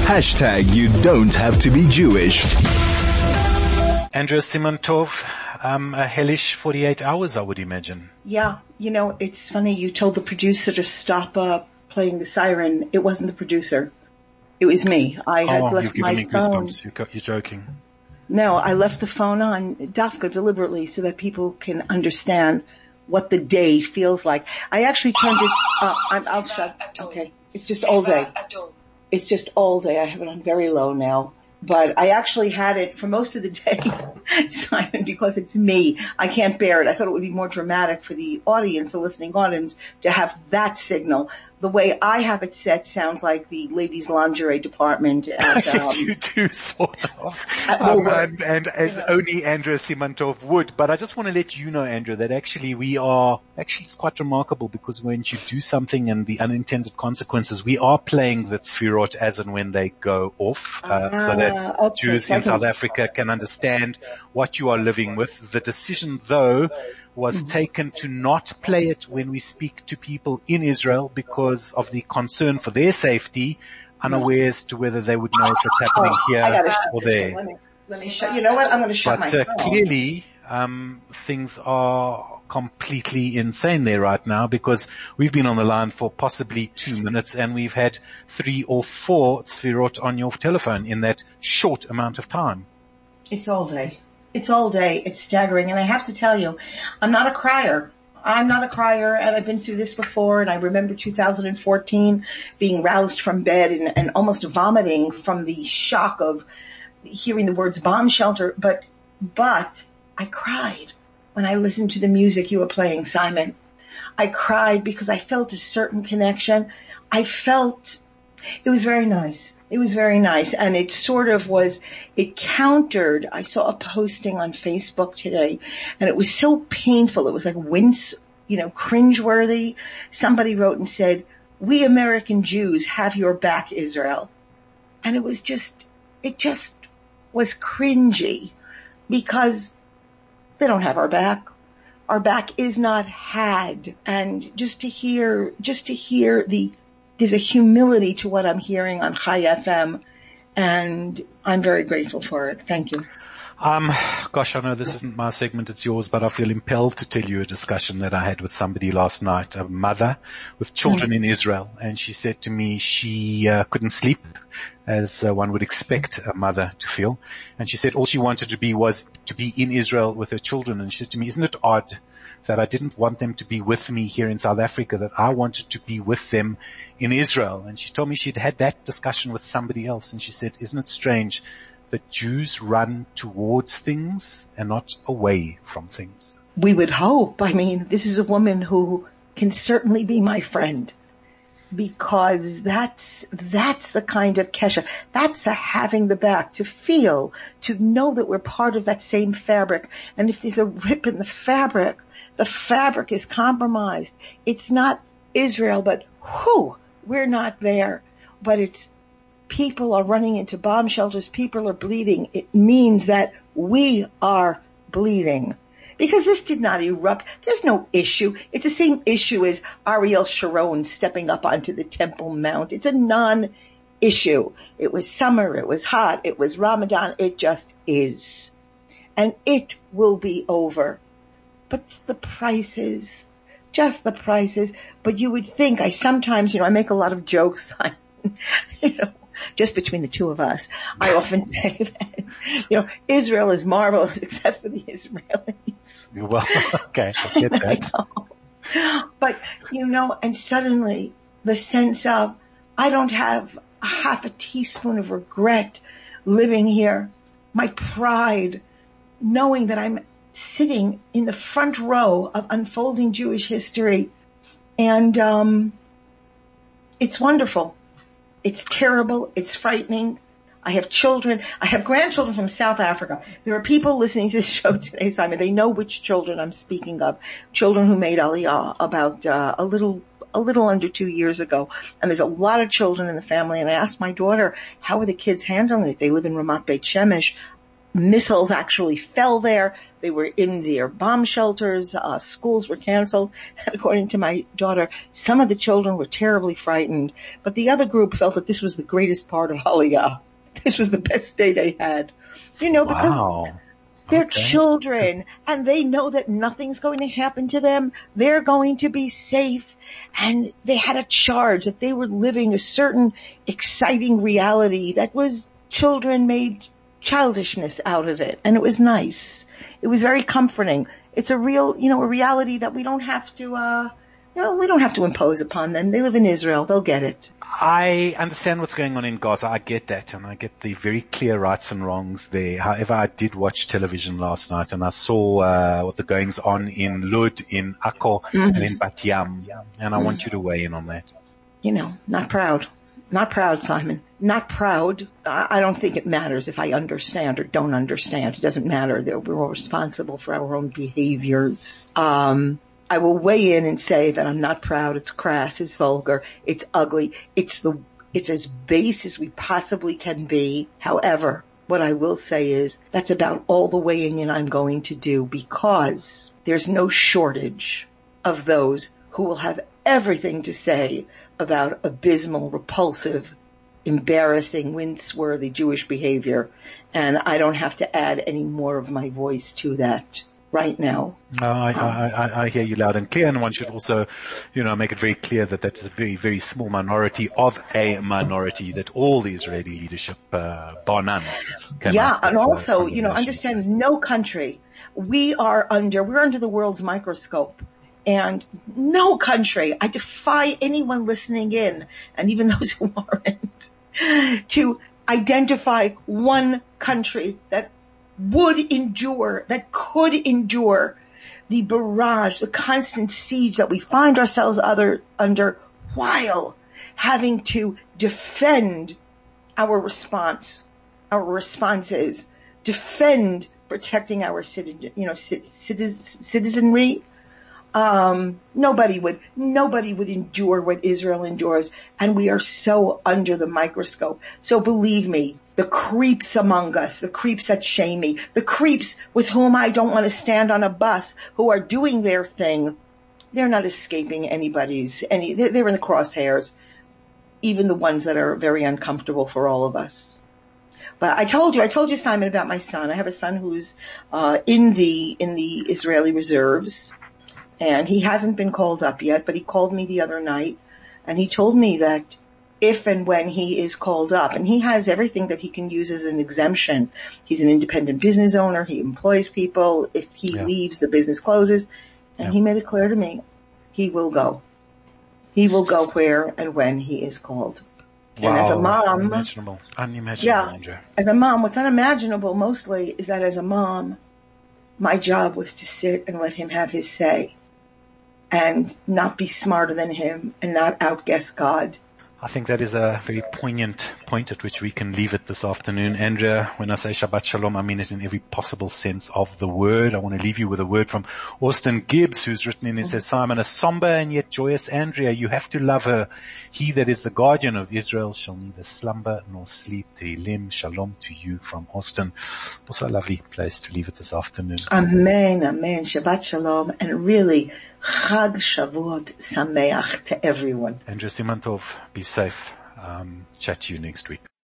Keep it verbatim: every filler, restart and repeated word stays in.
Hashtag you don't have to be Jewish. Andrea Simantov, um, a hellish forty-eight hours, I would imagine. Yeah, you know, it's funny. You told the producer to stop uh, playing the siren. It wasn't the producer. It was me. I had oh, left you've given my me phone. goosebumps. You're, you're joking. No, I left the phone on Dafka deliberately so that people can understand what the day feels like. I actually turned it, uh, I'm, I'll shut, okay. It's just all day. It's just all day. I have it on very low now. But I actually had it for most of the day, Simon, because it's me. I can't bear it. I thought it would be more dramatic for the audience, the listening audience, to have that signal. The way I have it set sounds like the ladies' lingerie department at, um, you do, sort of. At Um, and, and as only Andrea Simantov would. But I just want to let you know, Andrea, that actually we are, actually it's quite remarkable because when you do something and the unintended consequences, we are playing the tzfirot as and when they go off, uh, Ah, so that okay. Jews in South Africa can understand what you are living with. The decision, though, was taken to not play it when we speak to people in Israel because of the concern for their safety, unaware as to whether they would know if it's happening Oh, I here gotta shut or this there. thing. Let me, let me shut, you know what? I'm going to shut But my uh, phone. clearly, um, things are completely insane there right now because we've been on the line for possibly two minutes and we've had three or four tzfirot on your telephone in that short amount of time. It's all day. It's all day. It's staggering. And I have to tell you, I'm not a crier. I'm not a crier, and I've been through this before, and I remember two thousand fourteen being roused from bed and, and almost vomiting from the shock of hearing the words bomb shelter. But, but I cried when I listened to the music you were playing, Simon. I cried because I felt a certain connection. I felt, it was very nice. It was very nice, and it sort of was, it countered, I saw a posting on Facebook today, and it was so painful, it was like wince, you know, cringeworthy. Somebody wrote and said, "We American Jews have your back, Israel." And it was just, it just was cringy, because they don't have our back. Our back is not had, and just to hear, just to hear the there's a humility to what I'm hearing on Chai F M, and I'm very grateful for it. Thank you. Um, gosh, I know this isn't my segment, it's yours, but I feel impelled to tell you a discussion that I had with somebody last night, a mother with children mm-hmm. in Israel, and she said to me she uh, couldn't sleep, as uh, one would expect a mother to feel, and she said all she wanted to be was to be in Israel with her children, and she said to me, isn't it odd that I didn't want them to be with me here in South Africa, that I wanted to be with them in Israel? And she told me she'd had that discussion with somebody else, and she said, isn't it strange that Jews run towards things and not away from things? We would hope. I mean, this is a woman who can certainly be my friend, because that's, that's the kind of kesha. That's the having the back, to feel, to know that we're part of that same fabric. And if there's a rip in the fabric, the fabric is compromised. It's not Israel, but whew, we're not there. But it's, people are running into bomb shelters, people are bleeding. It means that we are bleeding. Because this did not erupt. There's no issue. It's the same issue as Ariel Sharon stepping up onto the Temple Mount. It's a non-issue. It was summer, it was hot, it was Ramadan, it just is. And it will be over. But the prices, just the prices. But you would think, I sometimes, you know, I make a lot of jokes, you know, just between the two of us. I often say that, you know, Israel is marvelous except for the Israelis. Well, okay, I get that. I but, you know, and suddenly the sense of, I don't have a half a teaspoon of regret living here. My pride, knowing that I'm sitting in the front row of unfolding Jewish history. And, um, it's wonderful. It's terrible. It's frightening. I have children. I have grandchildren from South Africa. There are people listening to the show today, Simon. They know which children I'm speaking of. Children who made Aliyah about, uh, a little, a little under two years ago. And there's a lot of children in the family. And I asked my daughter, how are the kids handling it? They live in Ramat Beit Shemesh. missiles actually fell there. They were in their bomb shelters. Uh, schools were canceled. And according to my daughter, some of the children were terribly frightened, but the other group felt that this was the greatest part of Aliyah. This was the best day they had. You know, because Wow. they're Okay. children and they know that nothing's going to happen to them. They're going to be safe. And they had a charge that they were living a certain exciting reality that was children made childishness out of it. And it was nice. It was very comforting. It's a real, you know, a reality that we don't have to, uh, no, we don't have to impose upon them. They live in Israel. They'll get it. I understand what's going on in Gaza. I get that, and I get the very clear rights and wrongs there. However, I did watch television last night, and I saw uh, what the goings on in Lud, in Akko, Mm-hmm. and in Bat Yam, and I want you to weigh in on that. You know, not proud. Not proud, Simon. Not proud. I I don't think it matters if I understand or don't understand. It doesn't matter. That we're all responsible for our own behaviors. Um, I will weigh in and say that I'm not proud. It's crass. It's vulgar. It's ugly. It's the, it's as base as we possibly can be. However, what I will say is that's about all the weighing in I'm going to do, because there's no shortage of those who will have everything to say about abysmal, repulsive, embarrassing, wince-worthy Jewish behavior. And I don't have to add any more of my voice to that right now. No, I, I, I, I hear you loud and clear, and one should also, you know, make it very clear that that is a very, very small minority of a minority that all the Israeli leadership, uh, bar none, came Yeah, out and with, uh, also, you know, condemnation. understand no country. We are under, we're under the world's microscope. And no country, I defy anyone listening in, and even those who aren't, to identify one country that would endure, that could endure the barrage, the constant siege that we find ourselves other, under while having to defend our response, our responses, defend protecting our citizen, you know, citizen, citizenry. Um, nobody would, nobody would endure what Israel endures, and we are so under the microscope. So believe me, the creeps among us, the creeps that shame me, the creeps with whom I don't want to stand on a bus, who are doing their thing, they're not escaping anybody's, any, they're, they're in the crosshairs, even the ones that are very uncomfortable for all of us. But I told you, I told you, Simon, about my son. I have a son who's, uh, in the, in the Israeli reserves. And he hasn't been called up yet, but he called me the other night, and he told me that if and when he is called up, and he has everything that he can use as an exemption. He's an independent business owner. He employs people. If he Yeah. leaves, the business closes. And Yeah. he made it clear to me, he will go. He will go where and when he is called. Wow, And as a mom, unimaginable, unimaginable, Yeah. Andrea. as a mom, what's unimaginable mostly is that as a mom, my job was to sit and let him have his say and not be smarter than him and not outguess God. I think that is a very poignant point at which we can leave it this afternoon. Andrea, when I say Shabbat Shalom, I mean it in every possible sense of the word. I want to leave you with a word from Austin Gibbs, who's written in and says, Simon, a somber and yet joyous Andrea, you have to love her. He that is the guardian of Israel shall neither slumber nor sleep. Tehillim, shalom to you from Austin. Also a lovely place to leave it this afternoon. Amen, amen. Shabbat Shalom. And really, Chag Shavuot Sameach to everyone. Andrea Simantov, be safe. Um, chat to you next week.